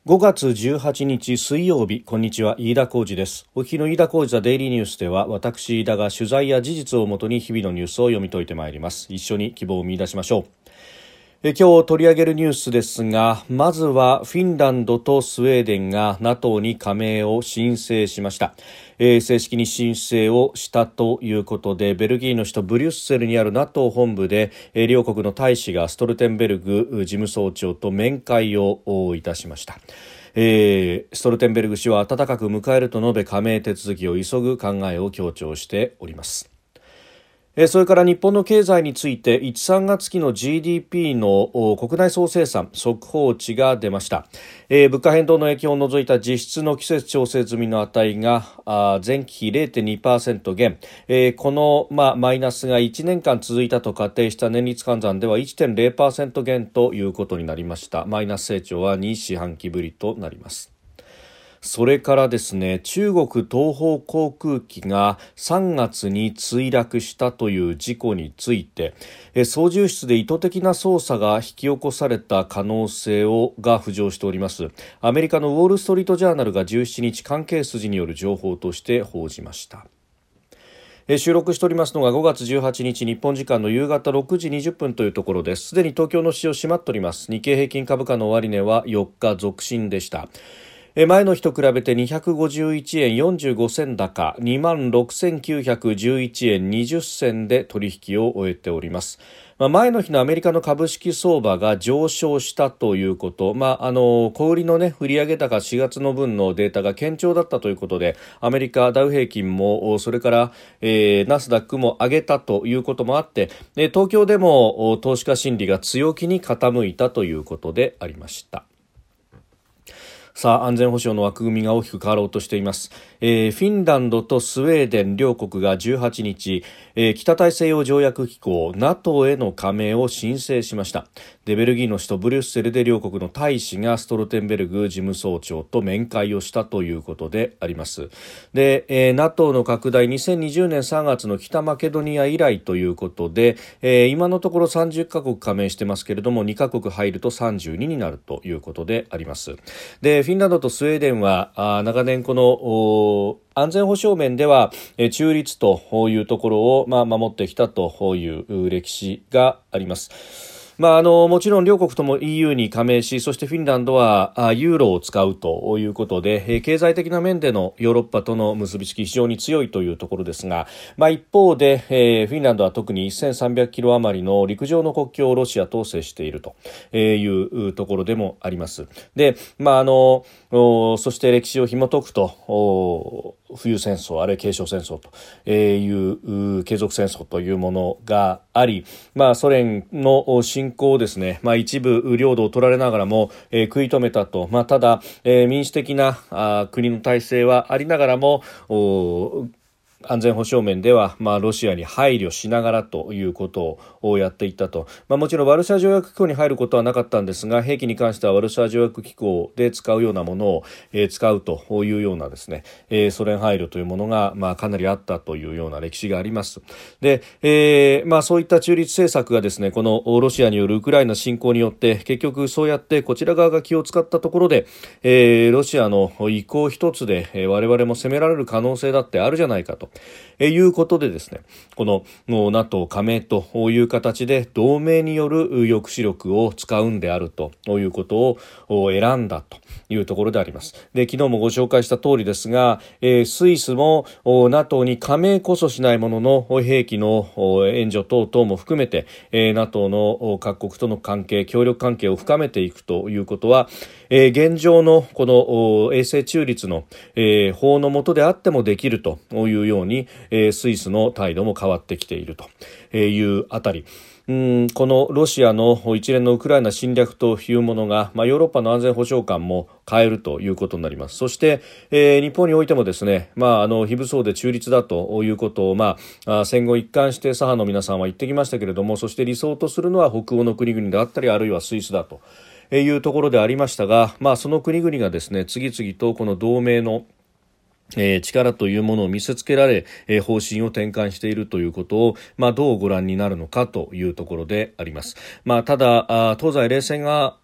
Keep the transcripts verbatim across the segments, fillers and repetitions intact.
ごがつじゅうはちにち水曜日、こんにちは、飯田浩司です。お聞きの飯田浩司ザデイリーニュースでは、私飯田が取材や事実をもとに日々のニュースを読み解いてまいります。一緒に希望を見出しましょう。え今日取り上げるニュースですが、まずはフィンランドとスウェーデンが ナトー に加盟を申請しました。えー、正式に申請をしたということで、ベルギーの首都ブリュッセルにある ナトー 本部で、えー、両国の大使がストルテンベルグ事務総長と面会をいたしました。えー、ストルテンベルグ氏は温かく迎えると述べ、加盟手続きを急ぐ考えを強調しております。それから日本の経済についていち、さんがつ期の ジーディーピー の国内総生産速報値が出ました。えー、物価変動の影響を除いた実質の季節調整済みの値があ前期比 れいてんにパーセント 減、えー、この、まあ、マイナスがいちねんかん続いたと仮定した年率換算では いってんれいパーセント 減ということになりました。マイナス成長はに四半期ぶりとなります。それからですね、中国東方航空機がさんがつに墜落したという事故について、操縦室で意図的な操作が引き起こされた可能性をが浮上しております。アメリカのウォールストリートジャーナルがじゅうしちにち関係筋による情報として報じました。収録しておりますのがごがつじゅうはちにち日本時間の夕方ろくじにじゅっぷんというところです。すでに東京の市場閉まっております。日経平均株価の終値はよっか続伸でした。前の日と比べてにひゃくごじゅういちえんよんじゅうごせん高 にまんろくせんきゅうひゃくじゅういちえんにじゅっせんで取引を終えております。まあ、前の日のアメリカの株式相場が上昇したということ、まあ、あの小売りの、ね、売上高しがつの分のデータが堅調だったということで、アメリカダウ平均もそれから、えー、ナスダックも上げたということもあって、東京でも投資家心理が強気に傾いたということでありました。さあ、安全保障の枠組みが大きく変わろうとしています。えー、フィンランドとスウェーデン両国がじゅうはちにち、えー、北大西洋条約機構 ナトー への加盟を申請しました。でベルギーの首都ブリュッセルで両国の大使がストルテンベルグ事務総長と面会をしたということであります。で、えー、ナトー の拡大にせんにじゅうねんさんがつの北マケドニア以来ということで、えー、今のところさんじゅっかこく加盟してますけれども、にかこく入るとさんじゅうにになるということであります。でフィンランドとスウェーデンはあ長年この安全保障面では中立というところを、まあ、守ってきたという歴史があります。まあ、あのもちろん両国とも イーユー に加盟し、そしてフィンランドはユーロを使うということで、経済的な面でのヨーロッパとの結びつき非常に強いというところですが、まあ、一方で、えー、フィンランドは特にせんさんびゃくキロ余りの陸上の国境をロシアと接しているというところでもあります。で、まあ、あのそして歴史を紐解くと、冬戦争あるいは継承戦争という継続戦争というものがあり、まあ、ソ連の侵攻をですね、まあ、一部領土を取られながらも、えー、食い止めたと、まあ、ただ、えー、民主的なあ国の体制はありながらも安全保障面では、まあ、ロシアに配慮しながらということをやっていったと、まあ、もちろんワルシャワ条約機構に入ることはなかったんですが、兵器に関してはワルシャワ条約機構で使うようなものを、えー、使うというようなですね、えー、ソ連配慮というものが、まあ、かなりあったというような歴史があります。で、えーまあ、そういった中立政策がですね、このロシアによるウクライナ侵攻によって結局そうやってこちら側が気を使ったところで、えー、ロシアの意向一つで、えー、我々も攻められる可能性だってあるじゃないかとえいうことでですね、この ナトー 加盟という形で同盟による抑止力を使うんであるということを選んだというところであります。で、昨日もご紹介した通りですが、えー、スイスも ナトー に加盟こそしないものの兵器の援助等々も含めて、えー、ナトー の各国との関係協力関係を深めていくということは、えー、現状のこの永世中立の、えー、法の下であってもできるというように、えー、スイスの態度も変わってきているというあたり、うんこのロシアの一連のウクライナ侵略というものが、まあ、ヨーロッパの安全保障観も変えるということになります。そして、えー、日本においてもですね、まあ、あの非武装で中立だということを、まあ、戦後一貫して左派の皆さんは言ってきましたけれども、そして理想とするのは北欧の国々であったり、あるいはスイスだというところでありましたが、まあ、その国々がですね、次々とこの同盟のえー、力というものを見せつけられ、えー、方針を転換しているということを、まあ、どうご覧になるのかというところであります。まあ、ただ東西冷戦が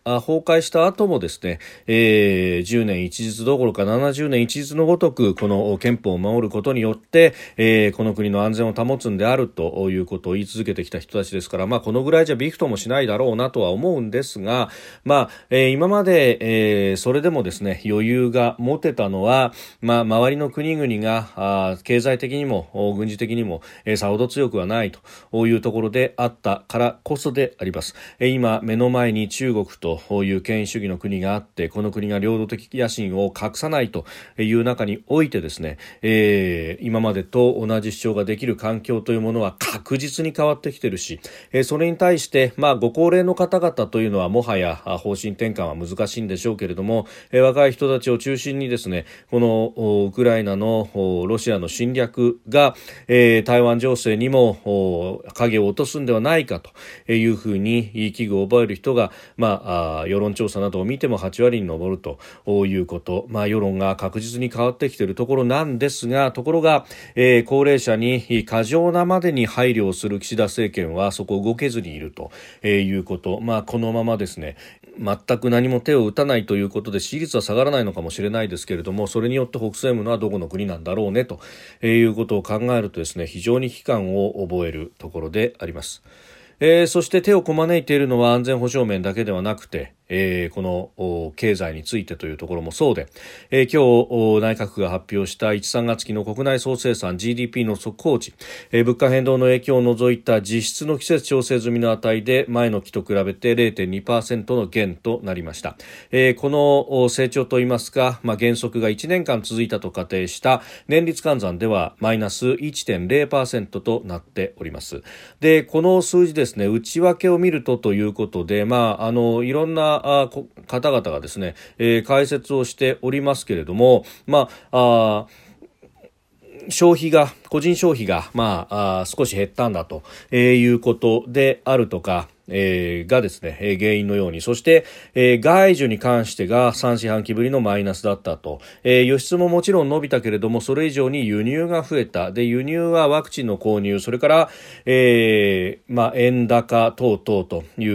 あ崩壊した後もですね、えー、じゅうねん一日どころかななじゅうねん一日のごとくこの憲法を守ることによって、えー、この国の安全を保つんであるということを言い続けてきた人たちですから、まあ、このぐらいじゃびくともしないだろうなとは思うんですが、まあえー、今まで、えー、それでもですね余裕が持てたのは、まあ、周りの国々があ経済的にも軍事的にも、えー、さほど強くはないというところであったからこそであります。えー、今目の前に中国とという権威主義の国があって、この国が領土的野心を隠さないという中においてですね、えー、今までと同じ主張ができる環境というものは確実に変わってきているし、えー、それに対して、まあ、ご高齢の方々というのはもはや方針転換は難しいんでしょうけれども、えー、若い人たちを中心にですね、このウクライナのロシアの侵略が、えー、台湾情勢にも影を落とすんではないかというふうに危惧を覚える人が、まあ世論調査などを見てもはち割に上るということ、まあ、世論が確実に変わってきているところなんですが、ところが、えー、高齢者に過剰なまでに配慮をする岸田政権はそこを動けずにいるということ、まあ、このままですね全く何も手を打たないということで支持率は下がらないのかもしれないですけれども、それによって北西むのはどこの国なんだろうねということを考えるとですね、非常に危機感を覚えるところであります。えー、そして手をこまねいているのは安全保障面だけではなくて、えー、この経済についてというところもそうで、えー、今日内閣府が発表したいち、さんがつ期の国内総生産 ジーディーピー の速報値、えー、物価変動の影響を除いた実質の季節調整済みの値で前の期と比べて れいてんにパーセント の減となりました。えー、この成長といいますか、まあ、減速がいちねんかん続いたと仮定した年率換算ではマイナス いってんれいパーセント となっております。で、この数字ですね、内訳を見るとということで、まあ、あのいろんなあ方々がですね、えー、解説をしておりますけれども、まあ、あ消費が個人消費が、まあ、あ少し減ったんだと、えー、いうことであるとか、えー、がですね、えー、原因のように、そして、えー、外需に関してがさん四半期ぶりのマイナスだったと、えー、輸出ももちろん伸びたけれどもそれ以上に輸入が増えた。で、輸入はワクチンの購入、それから、えーまあ、円高等々という、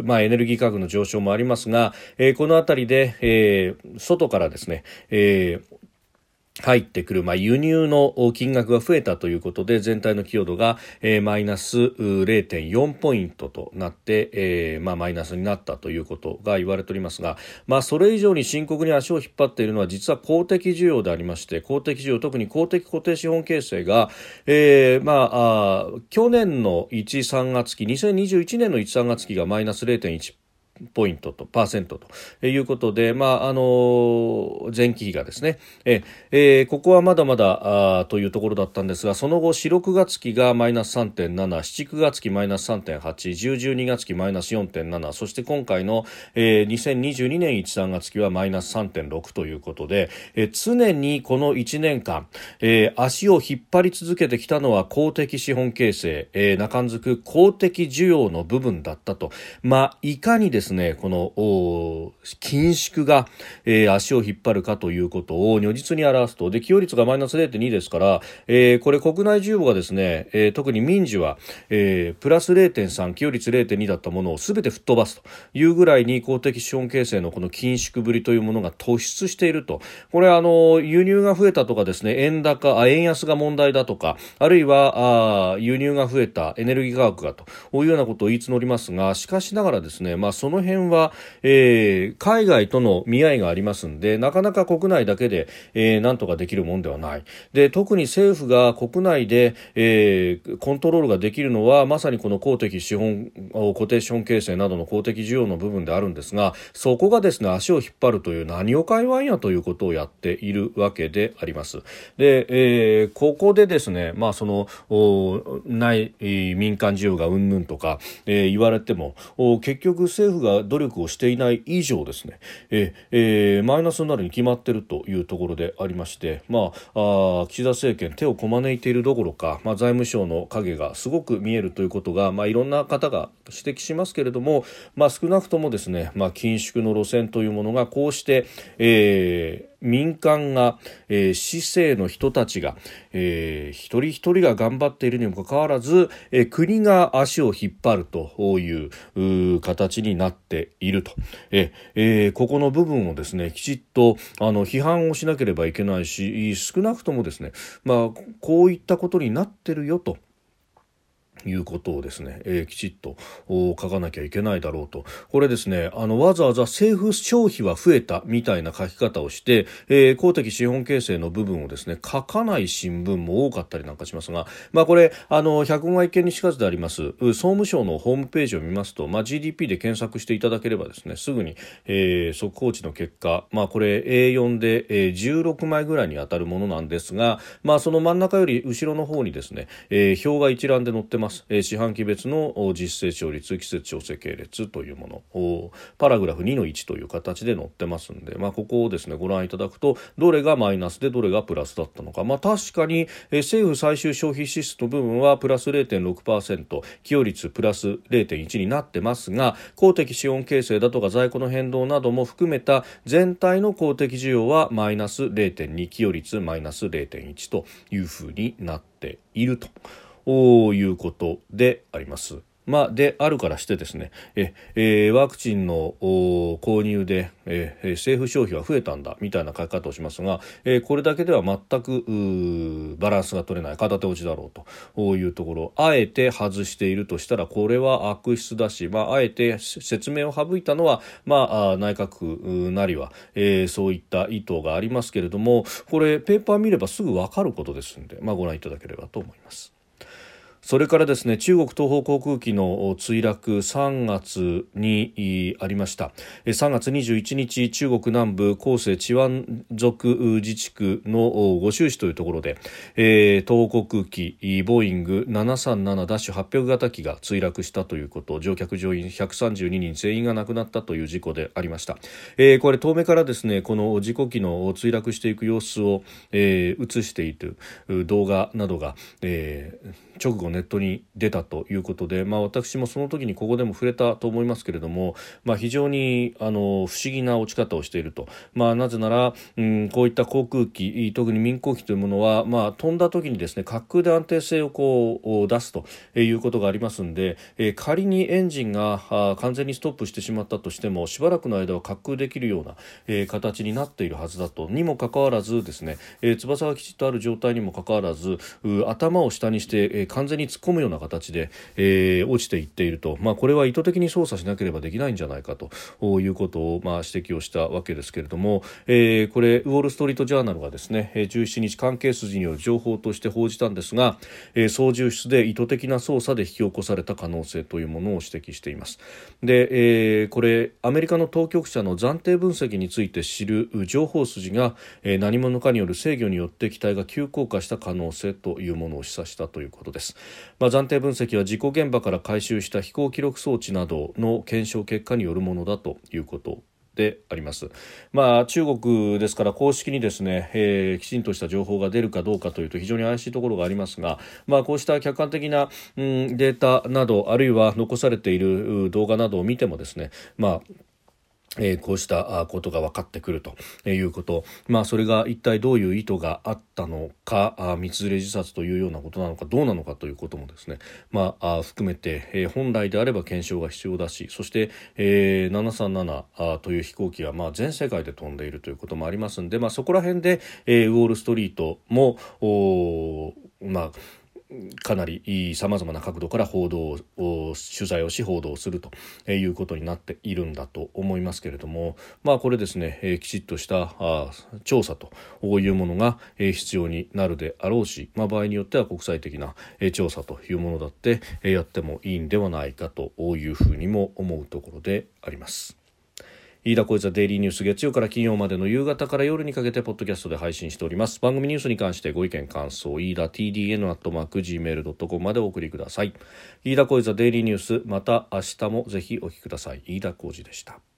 まあ、エネルギー価格の上昇もありますが、えー、このあたりで、えー、外からですね、えー入ってくる、まあ、輸入の金額が増えたということで全体の寄与度が、えー、マイナス れいてんよん ポイントとなって、えーまあ、マイナスになったということが言われておりますが、まあ、それ以上に深刻に足を引っ張っているのは実は公的需要でありまして、公的需要、特に公的固定資本形成が、えーまあ、あ去年のいち、さんがつ期、にせんにじゅういちねんのいち、さんがつ期がマイナス れいてんいちポイントとパーセントということで、まああの前期比がですね、ええー、ここはまだまだあというところだったんですが、その後よん、ろくがつ期がマイナス さんてんなな、しち、くがつ期マイナス さんてんはち、じゅう、じゅうにがつ期マイナス よんてんなな、そして今回の、えー、にせんにじゅうにねんいち、さんがつ期はマイナス さんてんろく ということで、えー、常にこのいちねんかん、えー、足を引っ張り続けてきたのは公的資本形成、えー、中んづく公的需要の部分だったと。まあいかにですねこの緊縮が、えー、足を引っ張るかということを如実に表すと。で、寄与率がマイナス れいてんに ですから、えー、これ国内需要がですね、えー、特に民需は、えー、プラス れいてんさん、寄与率 れいてんに だったものを全て吹っ飛ばすというぐらいに公的資本形成のこの緊縮ぶりというものが突出していると。これあの輸入が増えたとかですね、円高あ円安が問題だとか、あるいはあ輸入が増えたエネルギー価格がというようなことを言い募りますが、しかしながらですね、まあその辺は、えー、海外との見合いがありますんで、なかなか国内だけで、えー、なんとかできるもんではない。で、特に政府が国内で、えー、コントロールができるのはまさにこの公的資本固定資本形成などの公的需要の部分であるんですが、そこがですね足を引っ張るという何をかいわんやということをやっているわけであります。で、えー、ここでですね、まあそのない民間需要がうんぬんとか、えー、言われても結局政府が努力をしていない以上ですね、ええー、マイナスになるに決まっているというところでありまして、まあ、あ岸田政権手をこまねいているどころか、まあ、財務省の影がすごく見えるということが、まあ、いろんな方が指摘しますけれども、まあ、少なくともですね、まあ、緊縮の路線というものがこうして、えー民間が、えー、市政の人たちが、えー、一人一人が頑張っているにもかかわらず、えー、国が足を引っ張るという、形になっていると、えーえー、ここの部分をですねきちっとあの批判をしなければいけないし、少なくともですね、まあ、こういったことになってるよということをですね、えー、きちっと書かなきゃいけないだろうと。これですね、あのわざわざ政府消費は増えたみたいな書き方をして、えー、公的資本形成の部分をですね書かない新聞も多かったりなんかしますが、まあこれあの百聞は一見にしかずであります総務省のホームページを見ますと、まあ、ジーディーピー で検索していただければですねすぐに、えー、速報値の結果、まあこれ エーよん で、えー、じゅうろくまいぐらいに当たるものなんですが、まあその真ん中より後ろの方にですね、えー、表が一覧で載ってます。四半期別の実勢勝率季節調整系列というもの、パラグラフにのいちという形で載ってますんで、まあ、ここをですねご覧いただくとどれがマイナスでどれがプラスだったのか、まあ、確かに政府最終消費支出の部分はプラス れいてんろくパーセント、 寄与率プラス れいてんいち になってますが、公的資本形成だとか在庫の変動なども含めた全体の公的需要はマイナス れいてんに、 寄与率マイナス れいてんいち というふうになっているということであります。まあ、であるからしてですね、え、えー、ワクチンの購入で、えー、政府消費は増えたんだみたいな書き方をしますが、えー、これだけでは全くバランスが取れない片手落ちだろうというところ、あえて外しているとしたらこれは悪質だし、まあ、あえて説明を省いたのは、まあ、内閣なりは、えー、そういった意図がありますけれども、これペーパー見ればすぐ分かることですので、まあ、ご覧いただければと思います。それからですね、中国東方航空機の墜落さんがつにありました。さんがつにじゅういちにち、中国南部広西チワン族自治区の梧州市というところで、えー、東方航空機ボーイング ななさんななはちびゃく 型機が墜落したということ、乗客乗員ひゃくさんじゅうににん全員が亡くなったという事故でありました。えー、これ遠目からですね、この事故機の墜落していく様子を、えー、映している動画などが、えー直後ネットに出たということで、まあ、私もその時にここでも触れたと思いますけれども、まあ、非常にあの不思議な落ち方をしていると、まあ、なぜなら、うん、こういった航空機、特に民航機というものは、まあ、飛んだ時にですね滑空で安定性をこう出すということがありますので、えー、仮にエンジンが完全にストップしてしまったとしてもしばらくの間は滑空できるような、えー、形になっているはずだと、にもかかわらずですね、えー、翼がきちっとある状態にもかかわらず頭を下にして、えー完全に突っ込むような形で、えー、落ちていっていると、まあ、これは意図的に操作しなければできないんじゃないかということを、まあ、指摘をしたわけですけれども、えー、これウォールストリートジャーナルがですねじゅうしちにち関係筋による情報として報じたんですが、えー、操縦室で意図的な操作で引き起こされた可能性というものを指摘しています。で、えー、これアメリカの当局者の暫定分析について知る情報筋が、えー、何者かによる制御によって機体が急降下した可能性というものを示唆したということです。まあ、暫定分析は事故現場から回収した飛行記録装置などの検証結果によるものだということであります。まあ、中国ですから公式にですね、えー、きちんとした情報が出るかどうかというと非常に怪しいところがありますが、まあ、こうした客観的な、うん、データなどあるいは残されている動画などを見てもですね、まあえー、こうしたことが分かってくるということ、まあ、それが一体どういう意図があったのか、あ道連れ自殺というようなことなのかどうなのかということもですね、まあ、あ含めて、えー、本来であれば検証が必要だし、そして、えー、ななさんななという飛行機は、まあ、全世界で飛んでいるということもありますので、まあ、そこら辺で、えー、ウォールストリートもおまあかなりさまざまな角度から報道を取材をし報道するということになっているんだと思いますけれども、まあこれですね、えー、きちっとしたあ調査というものが、えー、必要になるであろうし、まあ、場合によっては国際的な、えー、調査というものだって、えー、やってもいいんではないかというふうにも思うところであります。飯田浩司ザデイリーニュース、月曜から金曜までの夕方から夜にかけてポッドキャストで配信しております。番組ニュースに関してご意見感想、飯田 ティーディーエヌ アットマーク ジーメール ドットコム までお送りください。飯田浩司ザデイリーニュース、また明日もぜひお聞きください。飯田浩司でした。